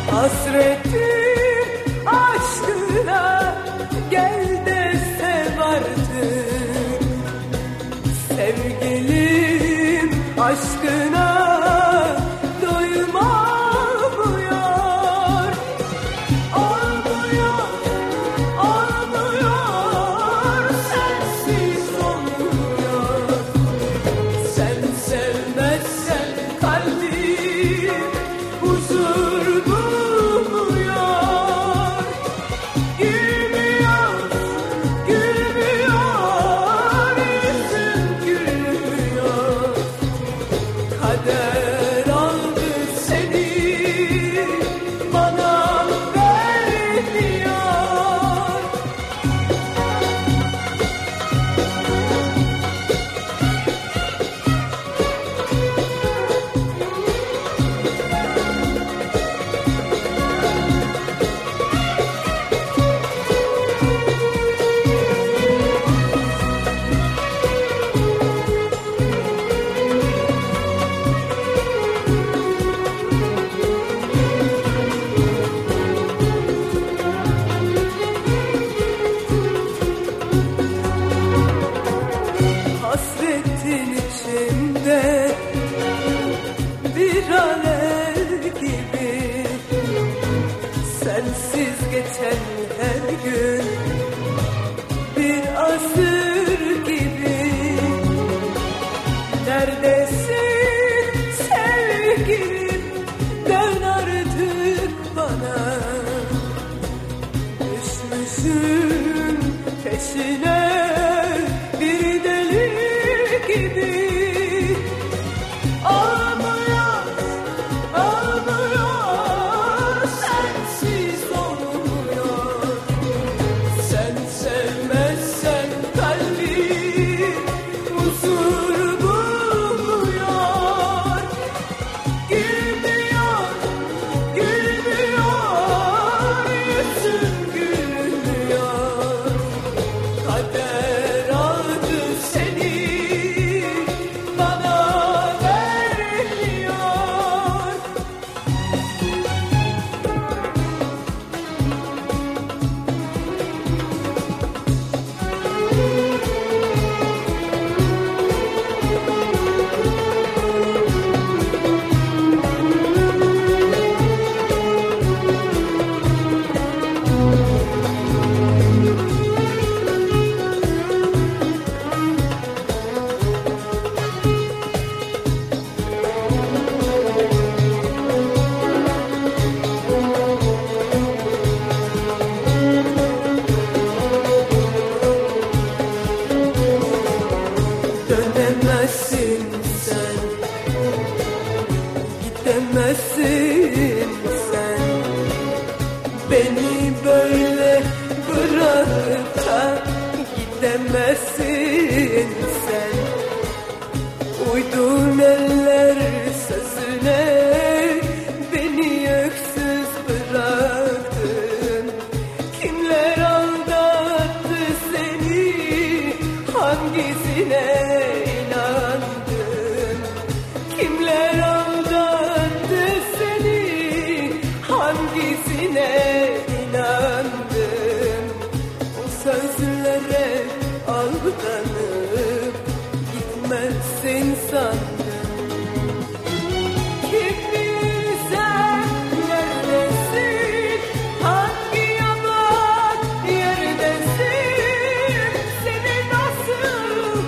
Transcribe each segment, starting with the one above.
Hasretim aşkına gel de sev artık. Sevgilim aşkına doyumamıyor. Olmuyor, olmuyor, sensiz olmuyor. Sen sevmezsen kalbim huzur bulmuyor. Gülmüyor, gülmüyor, yüzüm gülmüyor. Kader aldı seni, bana vermiyor. Hasretin içinde bir alev gibi, sensiz geçen her gün bir asır gibi. Neredesin sevgilim, dön artık bana. Düşmüşüm peşine bir deli gibi. Olmuyor, olmuyor, sensiz olmuyor. Sen sevmezsen kalbim huzur bulmuyor. Gülmüyor, gülmüyor, yüzüm gülmüyor. Kader aldı seni, bana vermiyor. Dönemezsin sen, gidemezsin sen. Beni böyle bırakıp da gidemezsin sen. Uydun eller sözüne, beni öksüz bıraktın. Kimler aldattı seni, hangisine inandın? Kimler aldattı seni, hangisine inandın? O sözlere aldanıp gitmezsin sandım. Kim bilir sen neredesin, hangi yaman yerdesin? Seni nasıl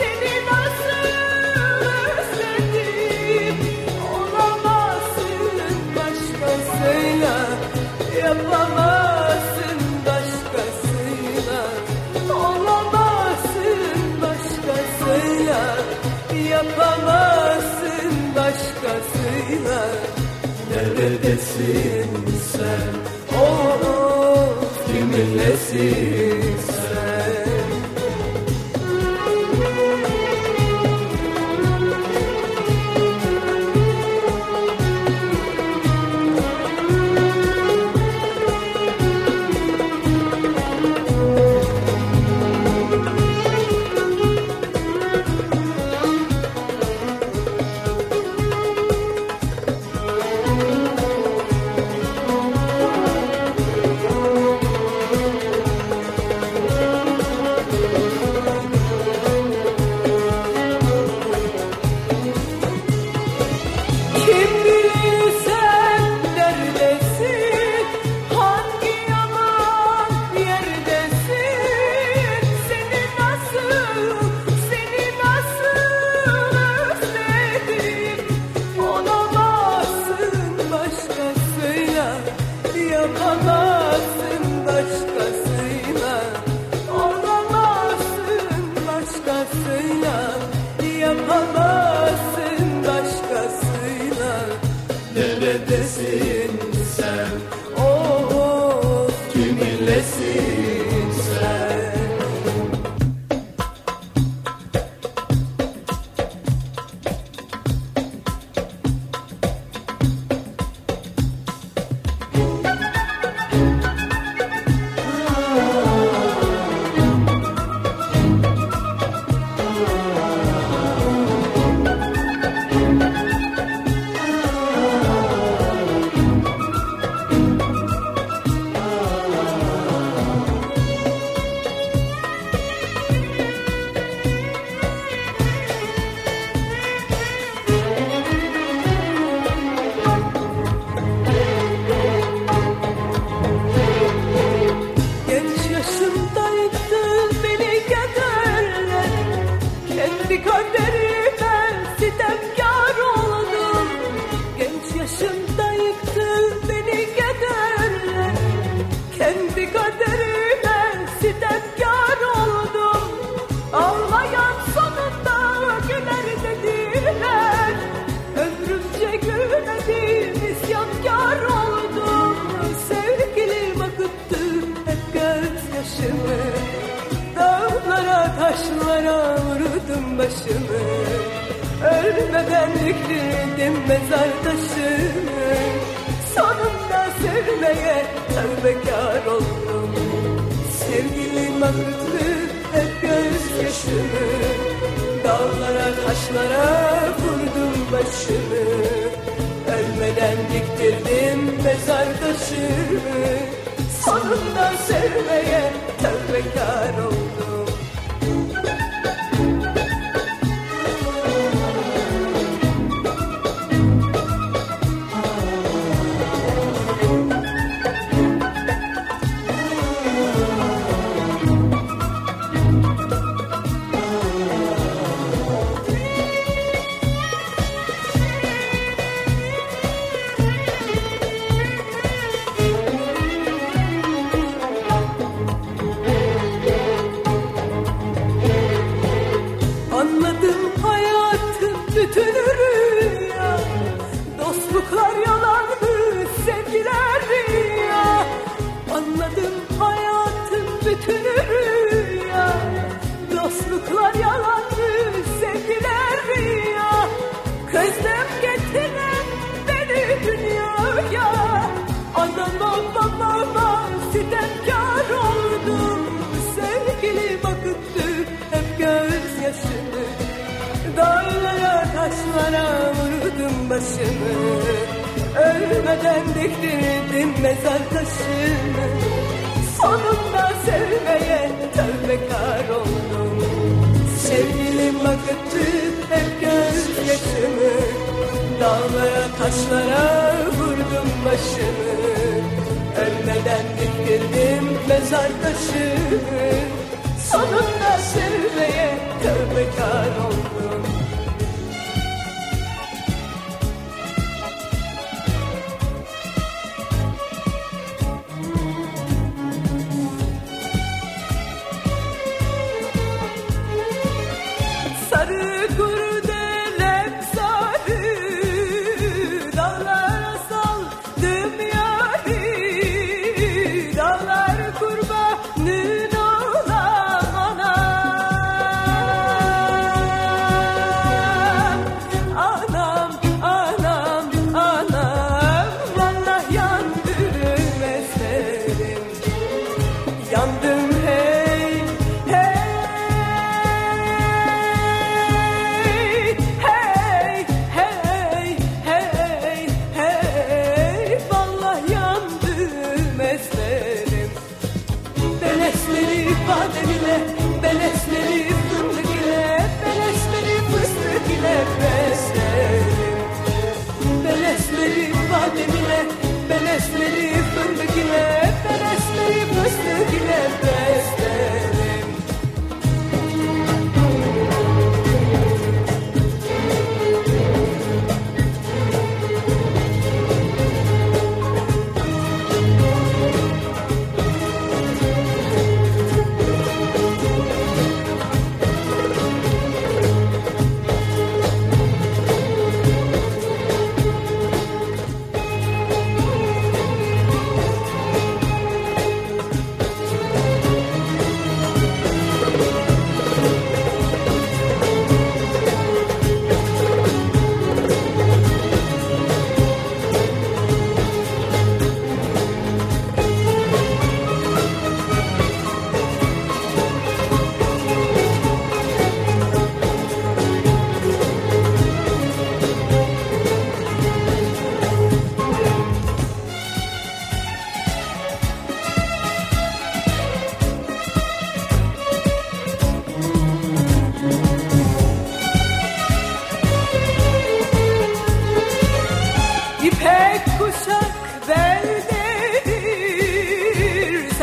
özledim. Olamazsın başkasıyla, yapamazsın başkasıyla. Olamazsın başkasıyla, yapamazsın başkasıyla. Neredesin sen? Oh, kiminlesin sen? neredesin sen? Oh, kiminlesin sen? Taşlara vurdum başımı, ölmeden diktirdim mezar taşını. Sonunda sevmeye tövbekar oldum. Sevgilim akıttı hep gözyaşımı. Dağlara taşlara vurdum başımı, ölmeden diktirdim mezar taşını. Sonunda sevmeye tövbekar oldum. Bütün rüya, dostluklar yalanmış, sevgiler rüya. Anladım hayatın bütün rüya, dostluklar yalanmış, sevgiler rüya. Kızdım getiren beni dünyaya, anama babama sitemkar oldum. Sevgilim akıttı hep gözyaşını, dağlara taşlara vurdum başımı, ölmeden diktirdim mezar taşını. Sonunda sevmeye tövbekar oldum. Sevgilim akıttı hep gözyaşımı, dağlara taşlara vurdum başımı, ölmeden diktirdim mezar taşını. Sonunda sevmeye tövbekar oldum. Sarı kurdelem sarı, dağlara saldım yâri, dağlar kurbanın olam anam. Anam, vallahi yandım eserim, yandım hey, hey. Badem ile, belesleri fındık ile, belesleri fıstık ile beslerim. Belesleri badem ile, belesleri fındık ile, belesleri fıstık ile beslerim.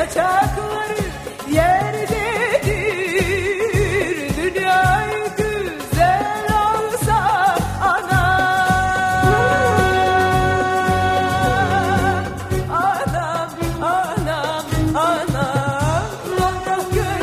saçar